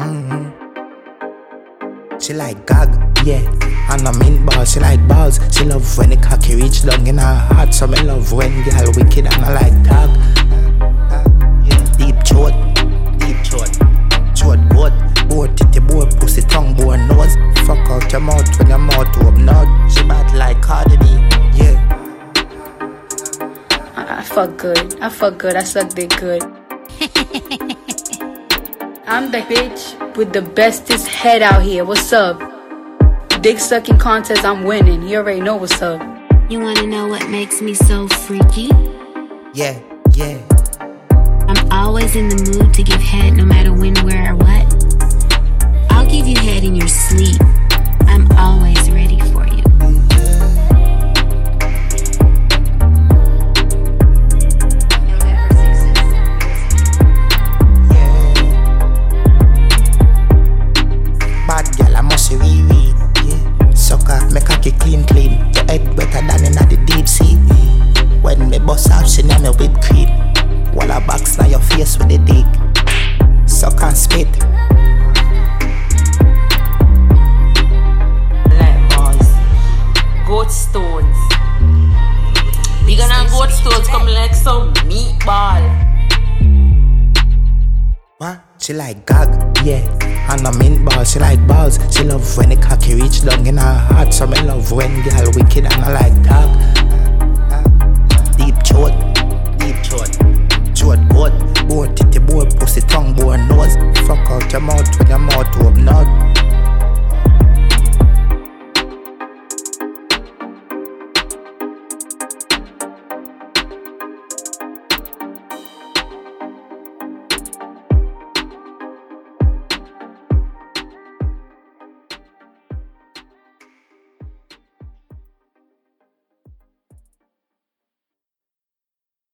She like gag, yeah. And I mint balls, she like balls. She love when the cocky reach down in her heart. So me love when girl wicked and I like tag. Deep throat, throat goat. Boat titty, boat pussy, tongue, boat nose. Fuck out your mouth when your mouth open out. She bad like Cardi B, yeah. I fuck good, I suck dick good. I'm the bitch with the bestest head out here, what's up? Dick sucking contest, I'm winning, you already know what's up. You wanna know what makes me so freaky? Yeah. I'm always in the mood to give head no matter when, where, or what. I'll give you head in your sleep. I'm always ready for you. Bad girl, I must say wee, yeah. Suck off, make cocky clean. Your head better than in the deep sea. When me bust out, she name me with cream. While I box now your face with the dick. Suck and spit. Like balls. Goat stones. We gonna have goat stones coming like some meatball. What? She like gag, yeah. And I mint balls, she like balls. She love when the cocky reach down in her heart. So me love when girl wicked and I like tag. Deep throat, throat goat. Boat titty, boat pussy, tongue, boat nose. Fuck out your mouth when your mouth